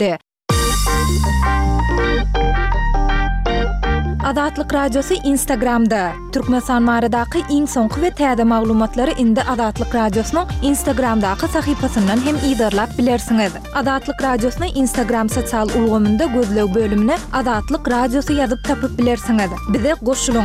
etdi. Adatlyk radiosu Instagramda. Türkmenistan baradaky iň soňky we täze maglumatlary indi Adatlyk radiosynyň Instagramdaky sahypasyndan hem ýygyrlap bilersiňiz. Adatlyk radiosynyň Instagram sosial ulgamynda gözleg bölümine Adatlyk radiosu ýazyp tapyp bilersiňiz. Bize goşulyň.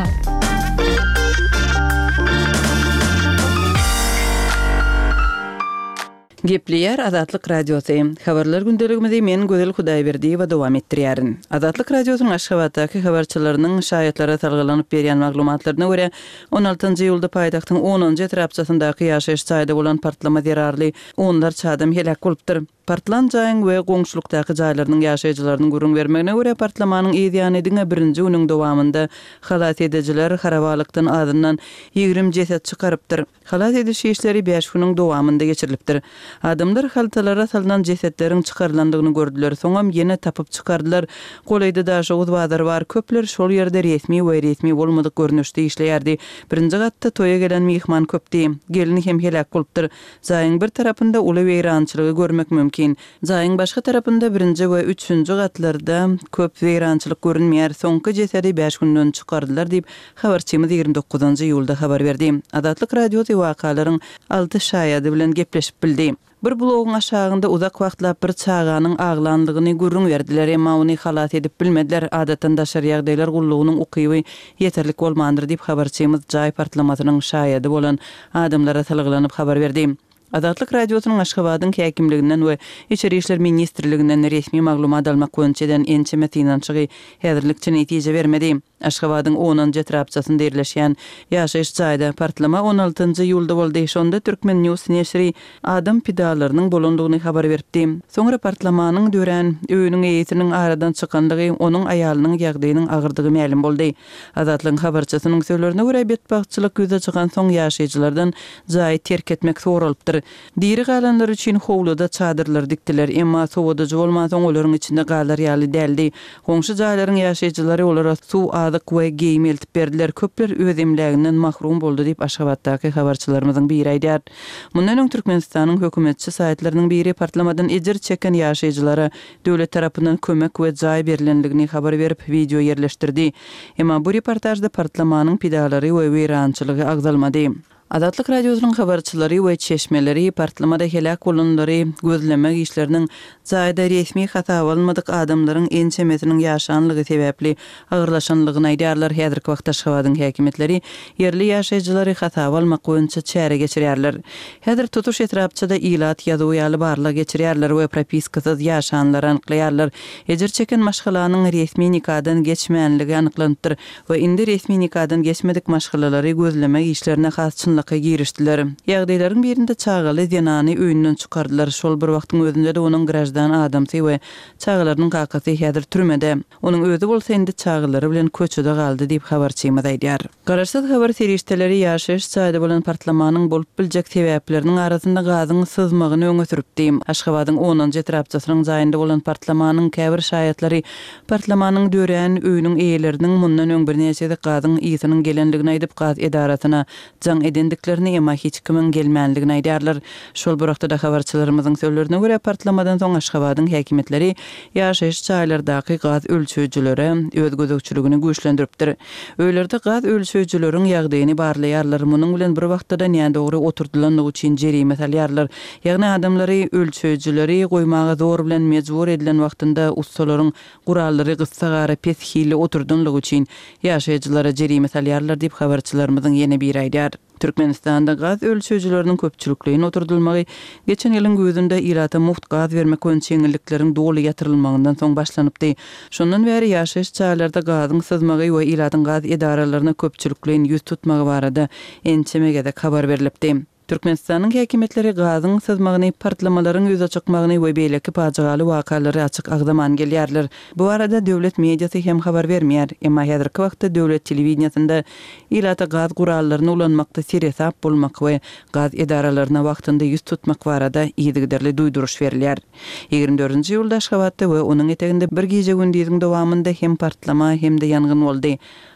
Gepleyer Adatlyk radiosu. Habarlar gündeligimizde men Gözel Hudaýberdiýewa dowam etdirýärin. Adatlyk radiosynyň Aşgabatdaky habarçylarynyň şaýatlara talgylanyp berýän maglumatlaryna görä 16-njy ýylda paýtagtyň 10-njy etrapçasyndaky ýaşaýyş çaýda bolan partlama zerarly onlarça adam helak bolupdyr. Partlan jaýyň we goňşulukdaky jaýlarynyň ýaşaýjylarynyň gurrun bermegine görä partlamanyň ýa-ni birinji günüň dowamında halat edijiler harabalykdan adından 20 jesed çykarypdyr. Halat ediş işleri 5 günüň dowamında geçirilipdir. Adamlar haltalara salynan jesetleriň çykarlandygyny gördüler. Soňam ýene tapyp çykardylar. Golaýda da şowuz bazar bar. Köpler şol ýerde resmi we resmi bolmadyk görnüşde işleýärdi. Birinji gatda toýa gelen mihman köpdi. Gelini hem helak bolupdyr. Jaýyň bir tarapynda uly weýrançylygy görmek mümkin. Jaýyň başga tarapynda birinji we üçüncü gatlarda köp weýrançylyk görünmeýär. Soňky jesedi 5 günden çykardylar diýip habarçymyz 29-njy ýylda habar berdi. Adatlyk radio wakalaryn 6 şaýady bilen gepleşip bildi. Bir blogun aşağında uzak wagtlap bir çağanyň aglandygyny gurrun berdiler, emma ony halat edip bilmediler. Adatdan daşar ýagdaýlar gullugynyň ukyby ýeterlik bolmandyr diýip habarçymyz jaý partlamasynyň şaýady bolan adamlara talgylanyp habar berdi. Adatlyk radiosynyň Aşgabatyň häkimliginden we Içeri işler ministrliginden resmi maglumat almak goýunçadan ençeme finançygy häzirlikçe netije bermedi. Aşgabatyň 10-njy etrapçasynda ýerleşýän ýaşaýyş çaýda partlama 16-njy ýylda boldy. Şonda Türkmen News neşri adam pidalarynyň bolandygyny habar berdi. Soňra partlamanyň dören öýüniň eýetiniň aradan çykandygy onuň aýalynyň ýagdaýynyň agyrdygy ma'lum boldy. Adatlyk habarçysynyň sözlerine görä betbagçylyk göze çykan soň ýaşaýjylardan jaý terk etmek soralypdyr. Diri galanlar üçin howluda çadyrlar dikdiler, emma sowudyjy bolmasaň olaryň içinde galar ýaly däldi. Goňşy jaýlaryň ýaşaýjylary olara suw adyk we geyim eltip berdiler. Köpler öz emleginden mahrum boldy diýip Aşgabatdaky habarçylarymyzyň biri aýdýar. Mundan öň Türkmenistanyň hökümetçi saýtlarynyň biri partlamadan ejir çeken ýaşaýjylara döwlet tarapyndan kömek we jaý berilendigini habar berip video ýerleşdirdi. Emma bu reportajda partlamanyň pidalary we weýrançylygy agzalmady. Adatlyk radiosynyň habarçylary we çeşmeleri partlamada helak bolanlary gözlemek işleriniň jaýda resmi hata bolmadyk adamlaryň ençemesiniň ýaşanlygy sebäpli agyrlaşanlygyny aýdýarlar. Häzirki wagtda Aşgabatyň häkimetleri yerli ýaşaýjylary hata bolmak goýunça çäre geçirýärler. Häzir tutuş etrapçyda ilat ýazywy ýaly barlyk geçirýärler we propiskasyz ýaşanlary anyklaýarlar. Ejir çeken maşgalanyň resmi nikadan geçmänligi anyklanypdyr we indi resmi nikadan geçmedik maşgalalary gözlemek işlerine has girişdiler. Ýagdaýlaryň birinde çağaly denany öýünden çykardylar. Şol bir wagtyň özünde de onuň garajdan adamsy we çağalarynyň kakasy häzir türmede. Onuň özü bolsa endi çağalary bilen köçede galdy diýip habarçymyz aýdýar. Garaşsyz habar serişdeleri ýaşaýyş çaýda bolan partlamanyň bolup biljek sebäpleriniň arasynda gazyň syzmagyny öňe süripdi. Aşgabatyň 10-njy etrapçasynyň jaýynda bolan partlamanyň käbir şaýatlary partlamanyň dören öýüniň eýeleriniň mundan öň bir neçe gazyň ýysynyň gelenligini aýdyp gaz edaratyna jaň edendiklerini emma hiç kimin gelmänligini aýdýarlar. Şol bir wagtda habarçylarymyzyň sözlerine görä partlamadan soň Aşgabatyň häkimetleri ýaşaýyş çaýlardaky gaz ölçüjilere öz gözegçiligini güýçlendiripdir. Öýlerde gaz ölçüjileriň ýagdaýyny barlaýarlar. Munyň bilen bir wagtda näme dogry oturdulanlygy üçin jerime salýarlar. Ýagny adamlary ölçüjileri goýmaga zor bilen mejbur edilen wagtynda ustalaryň gurallary gysagara pes hili oturdunlygy üçin ýaşaýjylara jerime salýarlar diýip habarçylarymyzyň ýene bir aýdýar. Türkmenistanda gaz ölçüjiläriniň köpçülikligini oturdulmagy geçen ýylyň gözünde ilata muht gaz bermek boýunça ýeňillikleriň doly ýatyrylmagyndan soň başlanypdy. Şondan bäri ýaşaýyş çaýlarynda gazyň syzmagy we ilatyň gaz edaralaryna köpçülikligini ýüz tutmagy barada ençemege habar berilipdi. Türkmenistanyň häkimetleri gazyň syzmagyny, partlamalaryň ýüze çykmagyny we beýleki pajygaly wakalary açyk agdaman gelýärler. Bu arada döwlet mediasy hem habar bermeýär. Emma häzirki wagtda döwlet telewizionyasynda ilata gaz gurallaryny ulanmakda seresap bolmak we gaz edaralaryna wagtynda ýüz tutmak barada ýygyderli duýduruş berilýär. 24-nji ýylda Aşgabatda we onuň eteginde bir gije gündüziň dowamında hem partlama hem de ýangyn boldy.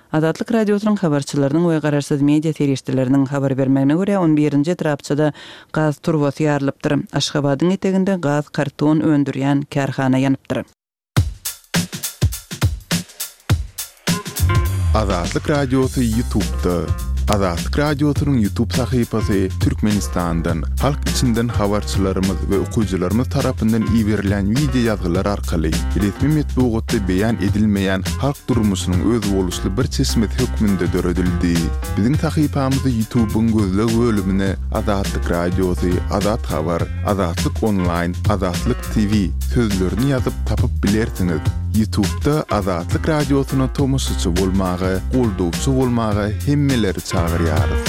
Azatlyk radiosynyň habarçylarynyň we gararsız media terişçileriniň habar bermegine görä 11-nji etrapçyda gaz turbosy ýarlypdyr. Aşgabatyň eteginde gaz karton öndürýän karhana ýanypdyr. Azatlyk radiosu YouTube'da. Azatlyk radiosynyň YouTube sahypasy Türkmenistandan, halk içinden habarçylarymyz we okuwçylarymyz tarapyndan iýerilen video ýazgylar arkaly resmi metbuatda beýan edilmeýän halk durmuşynyň öz boluşly bir çeşmet hökmünde döredildi. Biziň sahypamyzy YouTube'un gözleg bölümine Azatlyk radiosu, Azat habar, Azatlyk online, Azatlyk TV sözlerini ýazyp tapyp bilersiňiz. YouTube'da Azatlyk radiosyna tomoşçy bolmagy, goldowçy bolmagy hemmeleri çağırýarys.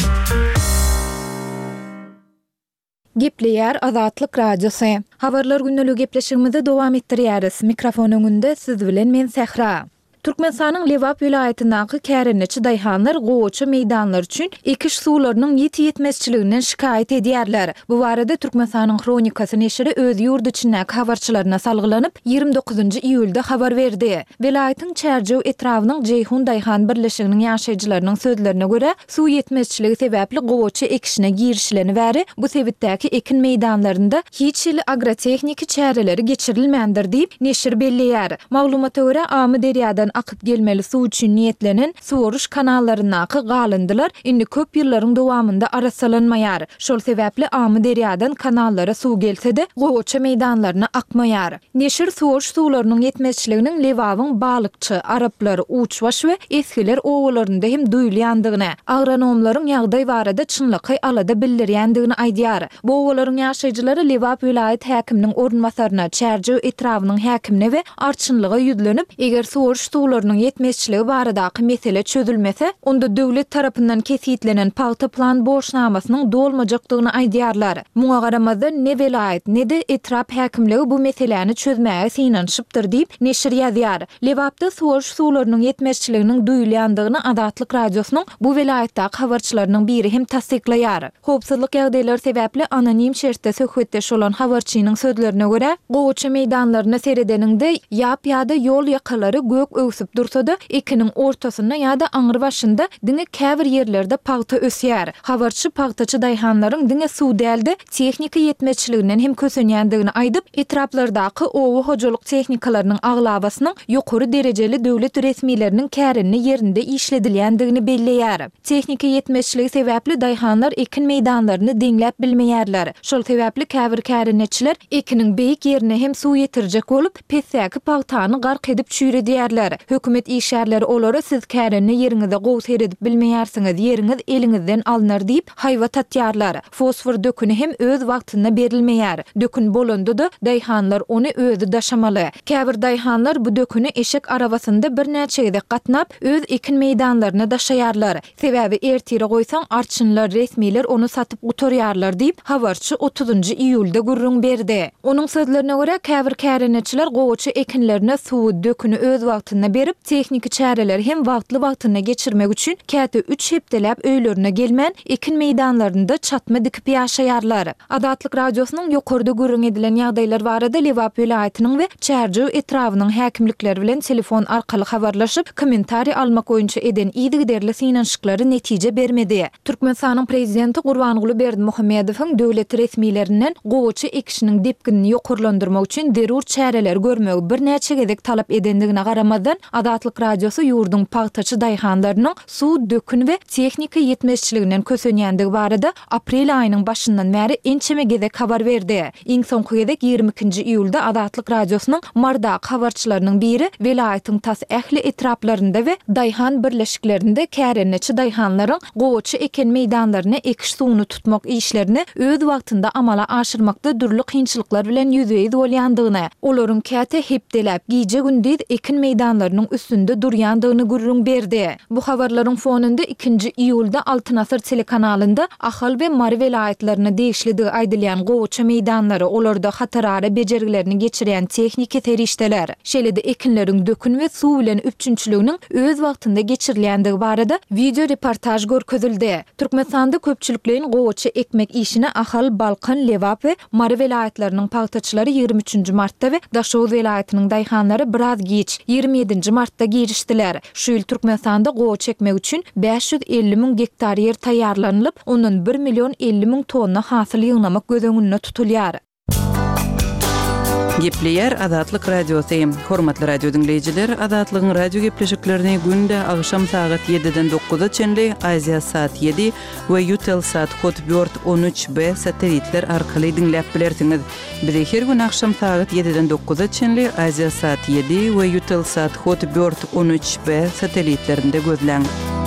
Gepleýär Azatlyk radiosu. Habarlar günnälik gepleşigimizi dowam etdirýäris. Mikrofon öňünde siz bilen men Sehra. Türkmenistanyň Lewap vilayatynyň kärençi daýhanlar goýçy meýdanlar üçin ekiş suwlarynyň ýetmezçiliginden şikaýet edýärler. Bu barada Türkmenistanyň Kronikasy neşri öz ýurdu içindäki habarçylaryna salgylanyp 29-njy iýulda habar berdi. Vilayatyň Çärjew etrawynyň Jeyhun daýhan birleşiginiň ýaşaýjylarynyň sözlerine görä, suw ýetmezçiligi sebäpli goýçy ekişine girişleni bäri bu sebitdäki ekin meýdanlarynda hiç il agrotehnik çäreleri geçirilmändir diýip neşir belleýär. Maglumata görä amy derýadan akıp gelmeli suw üçin niýetlenen suwaruş kanallarynaky galyndylar indi köp ýyllaryň dowamında arasalanmaýar. Şol sebäpli amy derýadan kanallara suw gelse-de goýçy meýdanlaryna akmaýar. Neşir suwaruş suwlarynyň ýetmezçiliginiň Lewabyň balykçy, araplar, uçbaş we eskiler owalarynda hem duýulýandygyny, agronomlaryň ýagdaý barada çynlyky alada bildirýändigini aýdýar. Bu owalaryň ýaşaýjylary Lewap vilayat häkiminiň ornmasaryna, Çärjew etrawynyň häkimine we arçynlyga ýüzlenip, eger suwaruş suwlarynyň ýetmezçiligi baradaky mesele çözülmese, onda döwlet tarapyndan kesitlenen paýta plan boşnamasynyň dolmajakdygyny aýdýarlar. Muňa garamazdan ne vilayat ne de etrap häkimligi bu meseleni çözmäge synanyşypdyr diýip neşir ýazýar. Lewapda suwaruş suwlarynyň ýetmezçiliginiň duýulýandygyny Azatlyk radiosynyň bu vilayatdaky habarçylarynyň biri hem tasdiklaýar. Howpsuzlyk ýagdaýlary sebäpli anonim şertde söhbetdeş bolan habarçynyň sözlerine görä, goýçy meýdanlaryna seredeninde ýap-ýada ýol ýakalary gök öwsüp dursa-da ekiniň ortasynda ýa-da aňyr başynda diňe käbir ýerlerde paýta ösýär. Habarçy paýtaçy daýhanlaryň diňe suw däldi tehnika ýetmezçiliginden hem kösenýändigini aýdyp, etraplardaky owa hojalyk tehnikalarynyň aglabasynyň ýokary derejeli döwlet resmileriniň kärenini ýerinde işledilýändigini belleýär. Tehnika ýetmezçiligi sebäpli daýhanlar ekin meýdanlaryny deňläp bilmeýärler. Şol sebäpli käbir kärenetçiler ekiniň beýik ýerine hem suw ýetirjek bolup, pessäki paýtany gark edip çüýredýärler. Hökümet işgärleri olara siz kärenini ýeriňizde gowy seredip bilmeýärsiňiz, ýeriňiz eliňizden alynar diýip haýwa tatýarlar. Fosfor dökünü hem öz wagtynda berilmeýär. Dökün bolanda-da daýhanlar ony özü daşamaly. Käbir daýhanlar bu dökünü eşek arabasynda bir näçe gede gatnap öz ekin meýdanlaryna daşaýarlar. Sebäbi ertire goýsaň arçynlar, resmiler onu satyp utarýarlar diýip habarçy 30-njy iýulda gurrun berdi. Onuň sözlerine görä käbir kärenetçiler goýçy ekinlerine suw dökünü öz wagtynda berip, tehniki çäreleri hem wagtly wagtyna geçirmek üçin käte 3 hepdelap öýlerine gelmän ekin meýdanlarynda çatma dikip ýaşaýarlar. Azatlyk radiosynyň ýokarda gurrun edilen ýagdaýlar barada Lewap vilayatynyň we Çärjew etrawynyň häkimlikleri bilen telefon arkaly habarlaşyp, kommentari almak goýunça eden ýygyderli synanyşyklary netije bermedi. Türkmenistanyň prezidenti Gurbanguly Berdimuhammedowyň döwlet resmilerinden goýçy ekişiniň depkinini ýokarlandyrmak üçin derur çäreler görmegi bir näçe gezek talap edendigine garamazdan Azatlyk radiosu ýurdun paýtaçy daýhanlarynyň suw dökün we tehnika ýetmezçiliginden kösenýändigi barada aprel aýynyň başyndan bäri ençeme gezek habar berdi. Iň soňky gezek 22-nji iýulda Azatlyk radiosynyň mardaky habarçylarynyň biri vilayatyň tas ähli etraplarynda we daýhan birleşiklerinde kärenetçi daýhanlaryň goýçy eken meýdanlaryna ekiş suwuny tutmak işlerini öz wagtynda amala aşyrmakda durly kynçylyklar bilen ýüzeye bolýandygyny, olaryň käte hepdelap giýje gündüz ekin meýdanlarynyň üstünde durýandygyny gurrun berdi. Bu habarlaryň fonunda 2-nji iýulda Altyn Asr telekanalynda Ahal we Mary vilayatlaryna degişligi aýdylýan goýçy meýdanlary, olarda hatarara bejergilerini geçirýän tehnik terişdeler. Şeýle-de ekinleriň dökün we suw bilen üpçünçiliginiň öz wagtynda geçirilýändigi barada video reportaj görkezildi. Türkmenistanda köpçüliklerin goýçy ekmek işine Ahal, Balkan, Lewap we Mary vilayatlarynyň paýtaçylary 23-nji martda we Daşow vilayatynyň daýhanlary biraz giç 27 7 martda girişdiler. Şu ýyl Türkmenistanda gowy çekmek üçin 550 000 hektar yer taýýarlanylyp, onuň 1 milyon 50 000 tonna hasyl ýygnamak gözüňünde tutulýar. Gepleyer Adatlyk Radiosu. Hormatly radio dinleýijiler, Adatlygyň radio gepleşiklerini günde agşam saat 7-den 9-a çenli Aziya saat 7 we Eutelsat Hotbird 13B satelitler arkaly dinläp bilersiňiz. Bizi her gün agşam saat 7-den 9-a çenli Aziya saat 7 we Eutelsat Hotbird 13B satelitlerinde gözläň.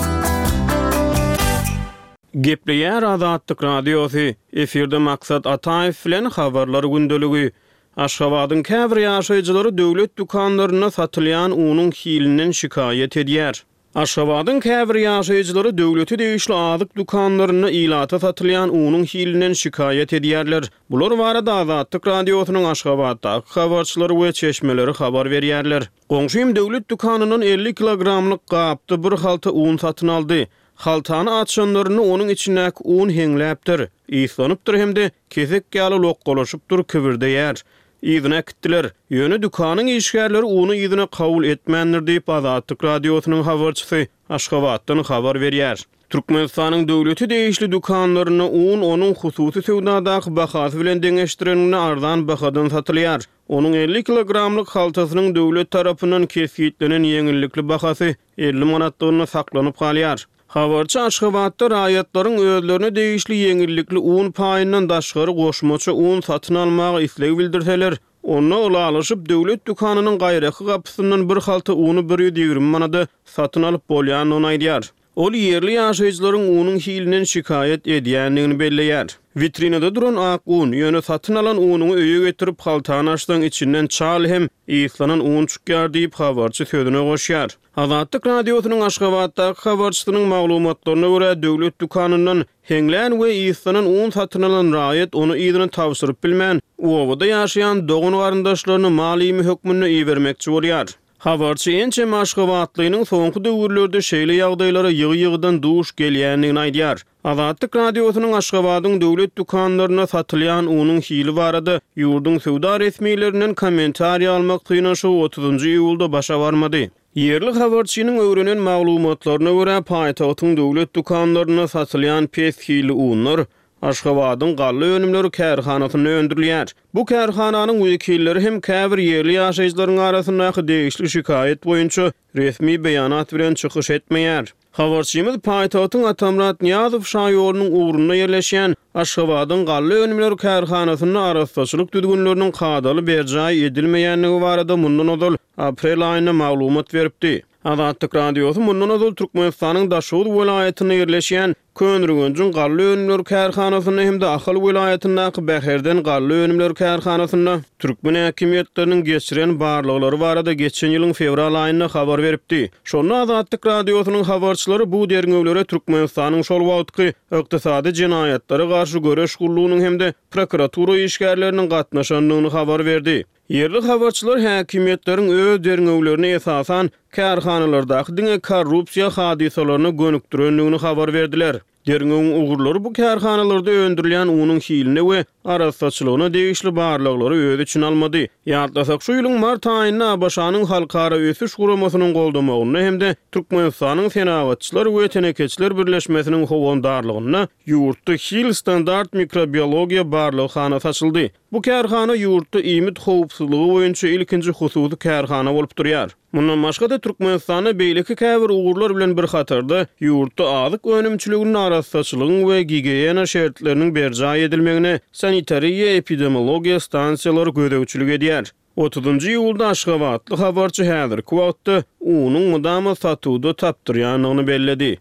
Gepleyer Adatlyk Radiosu. Eferde Maksat Ataev bilen habarlar gündeligi. Aşgabatyň käbir ýaşaýjylary döwlet dukanlaryna satylýan unyň hilininden şikayet edýär. Aşgabatyň käbir ýaşaýjylary döwleti degişli azyk dukanlaryna ilata satylýan unyň hilininden şikayet edýärler. Bular barada Adatlyk Radiosynyň Aşgabatdaky habarçylary we çeşmeleri habar berýärler. Goňşym döwlet dukanynyň 50 kilogramlyk gapdy bir halta un satyn aldy. Haltany açanlaryny onuň içindäki un heňläpdir. Ýyslanypdyr hemde kesek ýaly lokgolaşypdyr, kibirdeýär. Ýygyna gitdiler. Ýöne dukanyň işgärleri uny ýygyna kabul etmändir diýip Adatlyk Radiosynyň habarçysy Aşgabatdan habar berýär. Türkmenistanyň döwleti degişli dukanlaryna un onuň hususy sowdadaky bahasy bilen deňeşdirenine arzan bahadan satylýar. Onuň 50 kilogramlyk haltasynyň döwlet tarapyndan kesgitlenen ýeňillikli bahasy 50 manatlygyna saklanyp galýar. Habarçy Aşgabatda raýatlaryň özlerine degişli ýeňillikli un paýyndan daşgary goşmaça un satyn almagy isleg bildirseler, onu ulalaşyp döwlet dukanynyň gaýraky gapysyndan bir halta uny 120 manada satyn alyp bolýanyny aýdýar. Ol yerli ýaşaýjylaryň unyň hilininden şikayet edýändigini belleýär. Vitrinada duran ak un, ýöne satyn alan ununy öýe getirip haltany açdan içinden çal hem ýyslanan un çykýar diýip habarçy sözüne goşýar. Adatlyk Radiosynyň Aşgabatdaky habarçysynyň maglumatlaryna görä döwlet dukanyndan heňlän we ýyslanan un satyn alan raýat onu ýygyny tawsyryp bilmän, owada ýaşaýan dogun warandaşlaryny mali hökmüne iýermekçi bolýar. Habarçy ençe Aşgabatlynyň soňky döwürlerde şeýle ýagdaýlara ýygy-ýygydan duş gelýändigini aýdýar. Adatlyk Radiosynyň Aşgabatyň döwlet dukanlaryna satylýan unyň hili barada ýurdun sowda resmiýetlerinden kommentariýa almak tynaşy 30 iýulda başa barmady. Yerli habarçynyň öwrenen maglumatlaryna görä paýtagtyň döwlet dukanlaryna satylýan pes hili unlar Aşgabatyň gally önümleri kärhanasyna öndürilýär. Bu kärhananyň wekilleri hem käbir yerli ýaşaýjylaryň arasyndaky degişli şikayet boýunça resmi beýanat bilen çykyş etmeýär. Habarçymyz paýtagtyň Atamrat Niýazow şaýorunyň ugrunda ýerleşýän Aşgabatyň gally önümleri kärhanasyna arastaçylyk düzgünleriniň kadaly berjaý edilmeýändigi barada mundan ozal aprel aýyna maglumat beripdi. Adatlyk Radiosy mundan ozal Türkmenistanyň Daşowut welaýatyna ýerleşýän Könrügünjün gally önümleri kärhanasyna hemde Ahal welaýatyndaky Bäherden gally önümleri kärhanasyna türkmen häkimetleriniň geçiren barlyklary barada geçen ýylyň fevral aýynda habar beripdi. Şonu Adatlyk Radiosynyň habarçylary bu derňewlere Türkmenistanyň şol wagtky ykdysady jinaýatlary garşy göreş gullugynyň hemde prokuratura işgärleriniň gatnaşandygyny habar berdi. Yerli habarçylar häkimetleriň öz derňewlerine esasan kärhanalardaky diňe korrupsiýa hadisalaryny gönükdirendigini habar berdiler. Derňewiň ugurlary bu kärhanalarda öndürilýän unyň hiline we arasaçylygyna degişli barlyklary öz üçin almady. Ýatlasak şu ýylyň mart aýynda Başanyň halkara ösüş guramasynyň goldamagyna hemde Türkmenistanyň senagatçylar we tenekeçiler birleşmesiniň howandarlygyna ýurtda hil standart mikrobiologiýa barlykhana açyldy. Bu kärhana ýurtda iýmit howpsuzlygy boýunça ilkinji hususy kärhana bolup durýar. Mundan başga da Türkmenistana beýleki käbir ugurlar bilen bir hatarda ýurtda azyk önümçiliginiň arasaçylygyň we gigiyena şertleriniň berjaý edilmegine sanitariýa epidemiologiýa stansiýalary gödäwçilik edýär. 30 iýulda Aşgabatly habarçy häzirki wagtda unyň mudama satuwda tapdyrýanyny belledi.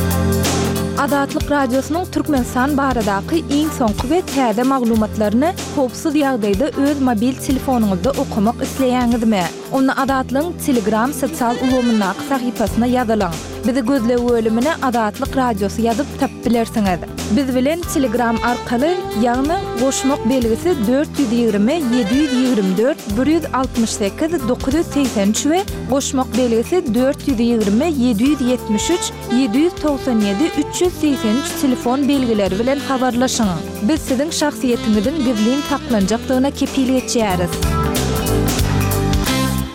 Adatlyk Radiosynyň Türkmenistan baradaky iň soňky we täze maglumatlaryny howpsuz ýagdaýda öz mobil telefonuňyzda okumak isleýäňizmi? Onu Adatlyň Telegram sosial ulgamyndaky sahypasyna ýazylaň. Bizi gözlegi bölümine Adatlyk Radiosu ýazyp tapyp bilersiňiz. Biz bilen Telegram arkaly ýagny goşmak belgisi 420 724 168 983 we goşmak belgisi 420 773 797 383 telefon belgileri bilen habarlaşyň. Biz siziň şahsiýetiňizin gizlin saklanjakdygyna kepillik etýäris.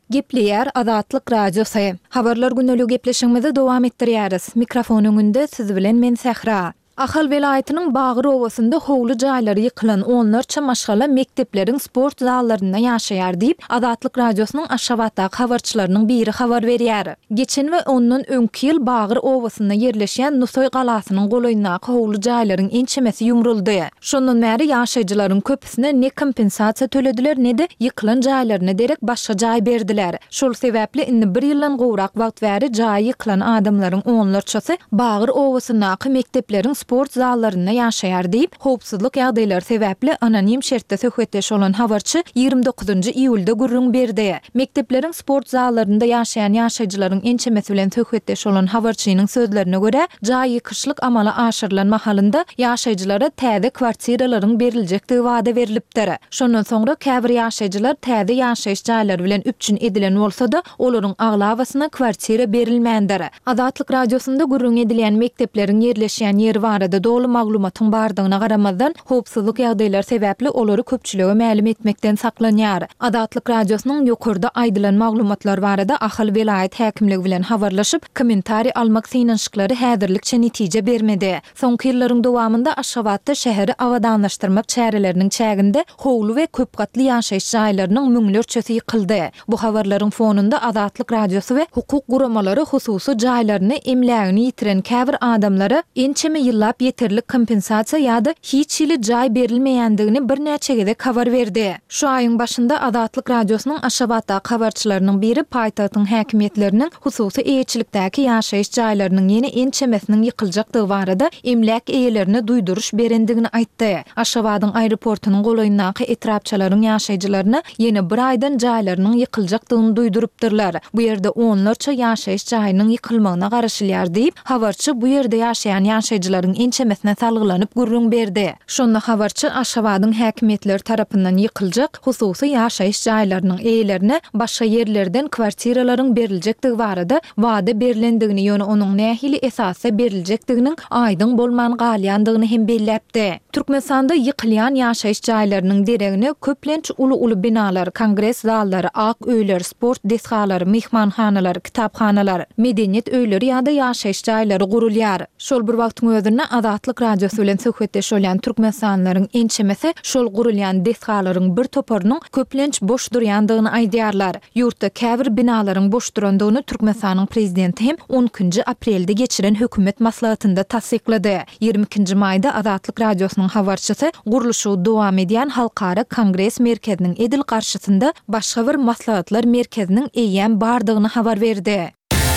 Gepleýär Azatlyk Radiosu. Habarlar gündälik gepleşigimizi dowam etdirýäris. Mikrofon öňünde siz bilen men Sähra. Ahal vilayatynyň Bagır owasynda howly jaýlary ýykylan onlarça maşgala mektepleriň sport zallarynda ýaşaýar diýip Azatlyk Radiosynyň Aşgabatdaky habarçylarynyň biri habar berýär. Geçen we ondan öňki ýyl Bagır owasynda ýerleşýän Nusoy galasynyň golaýyndaky howly jaýlaryň ençemesi ýumruldy. Şondan bäri ýaşaýjylaryň köpüsine ne kompensasiýa төлediler ne de ýykylan jaýlaryna derek başga jaý berdiler. Şol sebäpli indi bir ýyldan gowrak wagt bäri jaý ýykylan adamlaryň onlarçasy Bagır owasyndaky mektepleriň sport zallarynda ýaşaýar diýip, howpsuzlyk ýagdaýlary sebäpli anonim şertde söhbetleş bolan habarçy 29-njy iýulda gurrun berdi. Mektepleriň sport zallarynda ýaşaýan ýaşaýjylaryň ençemesi bilen söhbetleş bolan habarçynyň sözlerine görä, jaý ýykyşlyk amala aşyrylan mahalynda ýaşaýjylara täze kwartiralaryň beriljekdigi wada berilipdir. Şondan soňra käbir ýaşaýjylar täze ýaşaýyş jaýlary bilen üpçün edilen bolsa-da, olaryň aglawasyna kwartira berilmändir. Azatlyk Radiosynda gurrun edilen mektepleriň ýerleşýän ýeri barada dolu maglumatyň bardygyna garamazdan howpsuzlyk ýagdaýlary sebäpli olary köpçülige ma'lum etmekden saklanýar. Azatlyk Radiosynyň ýokurda aýdylan maglumatlar barada ahal vilayat häkimligi bilen habarlaşyp, kommentari almak synanyşyklary häzirlikçe netije bermedi. Soňky ýyllaryň dowamında Aşgabatda şäheri awadanlaşdyrmak çäreleriniň çäginde howly we köp gatly ýaşaýyş jaýlarynyň müňlerçesi ýykyldy. Bu habarlaryň fonunda Azatlyk Radiosy we hukuk guramalary hususy jaýlaryny emlägini ýitiren käbir adamlara ençeme ýyllap ýeterli kompensasiýa ýa-da hiç ýyly jaý berilmeýändigini bir näçe gezek habar berdi. Şu aýyň başynda Azatlyk Radiosynyň Aşgabatdaky habarçylarynyň biri paýtagtyň häkimetleriniň hususy eýetçilikdäki ýaşaýyş jaýlarynyň ýene ençemesiniň ýykyljakdygy barada emläk eýelerine duýduruş berendigini aýtdy. Aşgabatyň aeroportunyň golaýyndaky etrapçylaryň ýaşaýjylaryna ýene bir aýdan jaýlarynyň ýykyljakdygyny duýdurypdyrlar. Bu ýerde onlarça ýaşaýyş jaýynyň ýykylmagyna garaşylýar diýip, habarçy bu ýerde ýaşaýan ýaşaýjylaryň ençemesine salgylanyp gurrun berdi. Şonda habarçy Aşgabatyň häkimetleri tarapyndan ýykyljak hususy ýaşaýyş jaýlarynyň eýelerine başga ýerlerden kwartiralaryň beriljekdigi barada wada berilendigini ýöne onuň nähili esasy beriljekdiginiň aýdyň bolman galýandygyny hem belläpdi. Türkmenistanda ýykylýan ýaşaýyş jaýlarynyň deregine köplenç uly binalar, kongres zallary, ak öýler, sport desgalary, mehmanhanalary, kitaphanalary, medeniýet öýleri ýa-da ýaşaýyş jaýlary gurulýar. Şol bir wagtyň özünde Azatlyk Radiosy bilen söhbetleş bolan türkmenistanylaryň ençemesi şol gurulýan desgalaryň bir toparynyň köplenç boş durýandygyny aýdýarlar. Ýurtda käbir binalaryň boş durandygyny Türkmenistanyň prezidenti hem 10-njy aprelde geçiren hökümet maslahatynda tasdiklady. 22-nji maýda Azatlyk Radiosynyň habarçysy guruluşy dowam edýän Halkara Kongres merkeziniň edil garşysynda başga bir maslahatlar merkeziniň eýýän bardygyny habar berdi.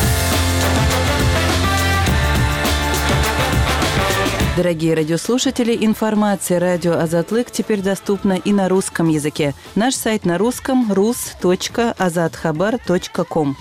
Дорогие радиослушатели, информация радио «Азатлык» теперь доступна и на русском языке. Наш сайт на русском – rus.azatxabar.com.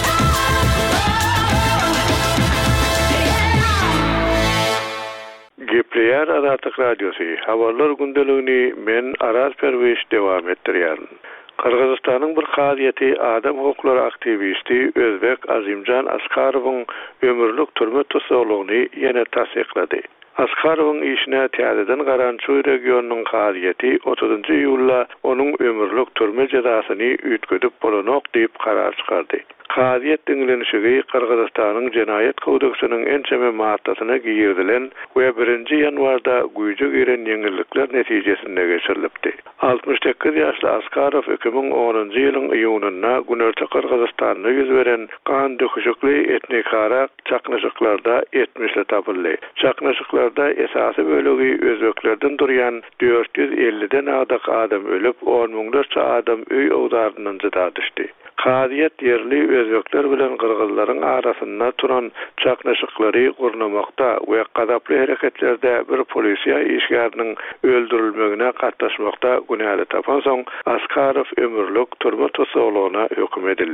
Gepleýär Azatlyk Radiosy. Habarlar gündeligini men Aras Perweş dowam etdirýär. Kırgızstanyň bir gaziýeti adam hukuklary aktivisti Özbek Azimjan Askarowyň ömürlük türme tutsagyny ýene tasdiklady. Askarowyň işine täzeden Garançy regionunyň gaziýeti 30-njy ýylda onuň ömürlük türme jazasyny üýtgedip bolanok diýip karar çykardy. Gaziýet diňlenişigi Kırgızstanyň Jenaýet kodeksining ençeme maddasyna giyirdilen we 1-nji ýanwarda güýje giren ýeňillikler netijesinde geçirilipdi. 68 ýaşly Askarow 2010-njy ýylyň iýununda Günerçe Kırgızstanda ýüz beren kan döküşikli etnikara çaknaşyklarda 70 tapyldy. Çaknaşyklarda esasy bölegi özbeklerden durýan 450-den adak adam ölüp 10 miňlerçe adam öý owdarynyň jyda düşdi. Gaziýet yerli özbekler bilen kırgızlaryň arasynda turan çaknaşyklary gurnamakda we gadaply hereketlerde bir polisiýa işgäriniň öldürilmegine gatnaşmakda günäli tapan soň Askarow ömürlük türme tutsagyna höküm edildi.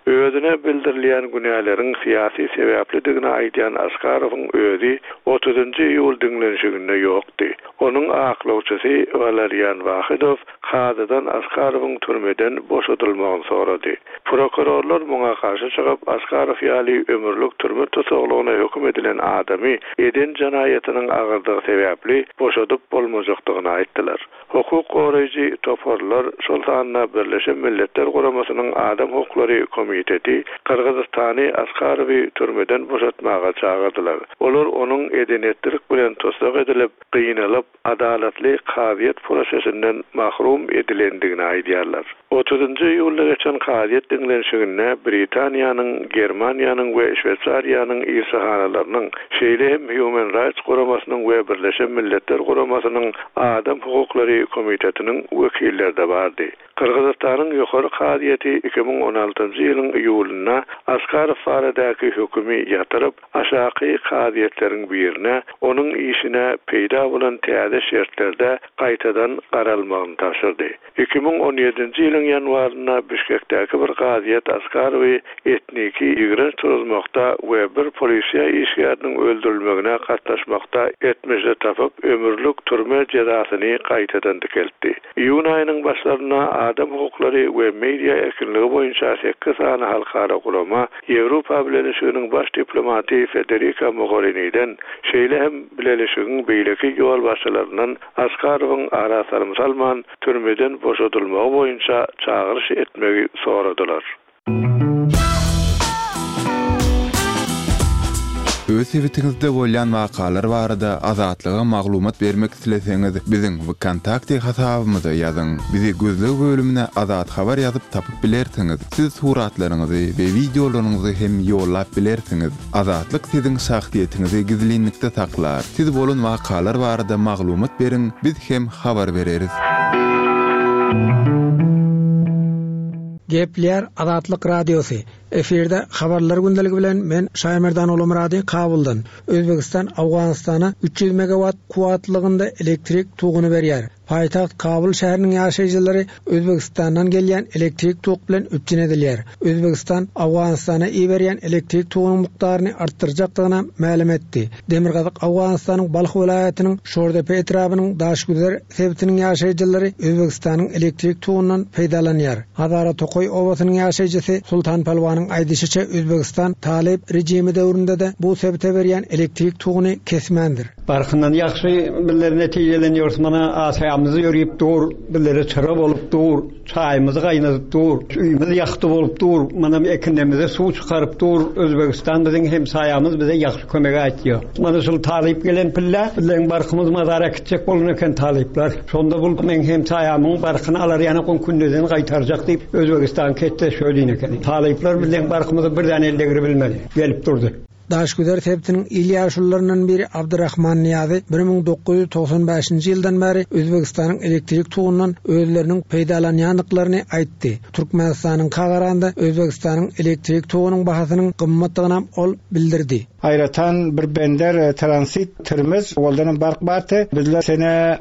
Özüne bildirilýän günälerin siyasi sebäplidigine aýdýan Askarowyň özü 30-njy ýyl diňlenşiginde ýokdy. Onuň aklawçysy Valerian Wahidow hazydan Askarowyň türmeden boşadylmagyny sorady. Prokurorlar muňa karşı çykyp Askarow ýaly ömürlük türme tutuglygyna höküm edilen adamy eden jinaýatynyň agyrdygy sebäpli boşadyp bolmajakdygyny aýtdylar. Hukuk goraýjy toparlar şol sanna Birleşen Milletler Guramasynyň Adam Hukuklary Komiteti Kırgızstany Askarowy türmeden boşatmaga çağırdylar. Olar onuň edenetlik bilen tosdak edilip, gynanyp, adaletli kaziýet prosesinden mahrum edilendigini aýdýarlar. 30-njy ýylda geçen kaziýet diňlenşiginde Britaniýanyň, Germaniýanyň we Şweýçariýanyň irşahanalarının şeýle hem Human Rights Guramasynyň we Birleşen Milletler Guramasynyň Adam Hukuklary Komitetiniň wekilleri de bardy. Kırgızstanyň ýokary kaziýeti 2016-njy ýylyň iýulynda Askarow baradaky hökümi ýatyryp, aşaky kaziýetleriň birine onuň işine peýda bolan täze şertlerde gaýtadan garalmagyny taşyrdy. 2017-nji ýylyň ýanwarynda Bişkekdäki bir kaziýet Askarowy etniki ýigrenç turulmakda we bir polisiýa işgäriniň öldürilmegine gatnaşmakda etmejde tapyp ömürlük türme jazasyny gaýtadan dikeltdi. Iýun aýynyň başlaryna Adam Hukuklary we Media erkinligi boýunça 8 sany halkara gurama Ýewropa Birleşiginiň baş diplomaty Federica Mogherini'den şeýle hem Birleşigiň beýleki ýol başçylaryndan Askarowyň arasarmy salman türmeden boşadylmagy boýunça çağırış etmegi soradylar. Öz sebetiňizde bolýan wakalar barada azatlyga maglumat bermek isleseňiz biziň kontakty hasabymyza ýazyň. Bizi gözlegi bölümine azat habar ýazyp tapyp bilersiňiz. Siz suratlaryňyzy we videolaryňyzy hem ýollap bilersiňiz. Azatlyk siziň şahsiýetinizi gizlinlikde saklar. Siz bolan wakalar barada maglumat beriň, biz hem habar bereriz. Gepler Azatlyk Radiosu. Efirde habarlar gündeligi bilen men Şaýmerdan Olumrady Kabuldan. Özbegistan Awganystana 300 megawatt kuwatlygynda elektrik tuğuny berýär. Paýtaxt Kabul şäheriniň ýaşaýjylary Özbegistandan gelýän elektrik tuğ bilen üpçün edilýär. Özbegistan Awganystana berýän elektrik tuğunyň mukdaryny artdyrjakdygyna ma'lum etdi. Demirgazyk Awganystanyň Balx welaýatynyň Şordepe etrabynyň daşgüzler sebitiniň ýaşaýjylary Özbegistanyň elektrik tuğundan peýdalanýar. Hazara Tokoy obasynyň ýaşaýjysy Sultan Palwanyň aýdyşyça Özbegistan talep rejimi döwründe de bu sebite berýän elektrik tuğuny kesmendir. Barkından ýaxşy birler netijelenýär. Mana asaýamyzy ýörüp dur, birleri çara bolup dur, çaýmyzy gaýnadyp dur, üýmiz ýakty bolup dur, mana ekindemize suw çykaryp dur. Özbegistan biziň hem saýamyz bize ýaxşy kömek aýtýar. Mana şol talip gelen pilla, bilen barkymyz mazara kitjek bolan eken talipler. Şonda bul men hem saýamyň barkyny alar ýana konkundan gaýtarjak diýip Özbegistan ketdi şöýleýin eken. Talipler bilen barkymyzy birden elde girip bilmedi. Gelip durdy. Daşgüder sebitiniň ilýaşullarynyň biri Abdurrahman Niýazy 1995-nji ýyldan beri Özbegistanyň elektrik tuğundan özleriniň peýdalanýanlyklaryny aýtdy. Türkmenistanyň kagaranda Özbegistanyň elektrik tuğunyň bahasynyň gymmatlygyna ol bildirdi. Ayratan bir bender transit türmüz oldanın bark batı. Bizler sene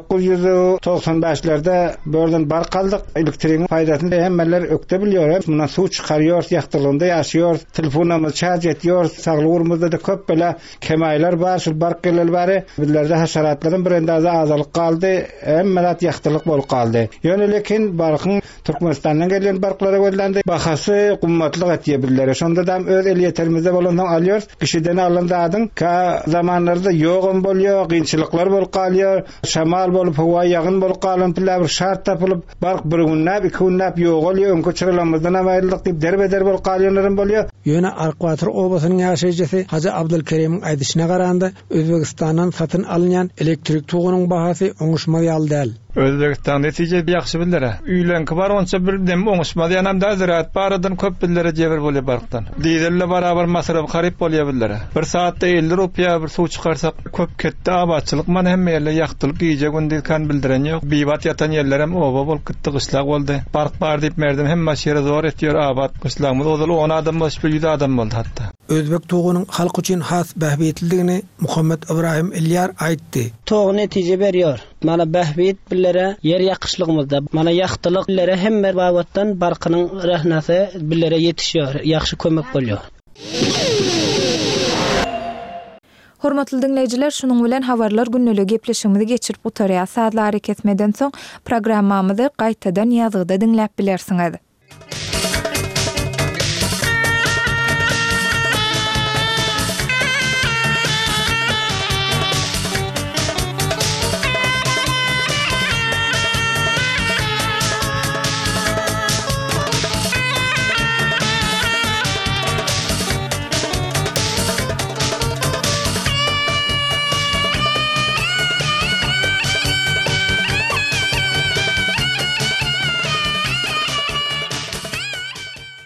1995'lerde börden bark kaldık. Elektriğin faydasını hemmeler ökte biliyor. Bundan su çıkarıyor, yaktırlığında yaşıyor. Telefonumuz şarj ediyor. Sağlığımızda da köp böyle kemaylar var. Şu bark gelel bari. Bizlerde haşeratların bir endazı azalık kaldı. Hemmelat yaktırlık bol kaldı. Yani lekin barkın Türkmenistan'dan gelen barklara gönderdi. Bahası kummatlık etiyor bizlere. Şonda da öz eliyeterimizde bolandan alıyor. Kişiden alındadın ka zamanlarda yoğun bolýar, gynçylyklar bolup kalýar, şamal bolup hawa ýagyn bolup kalan bir şart tapylyp bark bir günnäp, iki günnäp ýok bolýar, öňkü çyrylamyzdan aýrylyk diýip derbeder bolup kalýanlarym bolýar. Ýöne Arqwatyr obasynyň ýaşaýjysy Haji Abdulkerimiň aýdyşyna garanda Özbegistandan satyn alynýan elektrik tuğunyň bahasy oňuşmaly ýaly. Özbekistan netije ýaxşy bildirä. Üýlenki bar onça bir dem oňuşmaly ýanam da ziraat baradan köp billere jeber bolýar barkdan. Diýerler barabar masraf garyp bolýar billere. Bir saatda 50 rupiýa bir suw çykarsak köp ketdi. Abatçylyk mana hemme ýerler ýaktylyk giýje gündüz kan bildiren ýok. Bibat ýatan ýerler hem oba bolup gitdi, gyşlak boldy. Bark bar diýip merdim hemme şeýle zor etýär abat gyşlagymyz odaly 10 adam boş bir ýüde adam boldy hatda. Özbek tuğunyň halk üçin has behbetligini Muhammed Ibrahim Ilyar aýtdy. Tuğ netije berýär. Mana behbet billere yer yakışlığımızda mana yaxtılık billere hemme babattan barkının rahnası billere yetişiyor. Yaxşı kömek bolýar. Hormatly dinleyijiler, şunun bilen habarlar günnälik gepleşigimizi geçirip otarýar. Saatlar hareket etmeden soň programmamyzy gaýtadan ýazgyda dinläp bilersiňiz.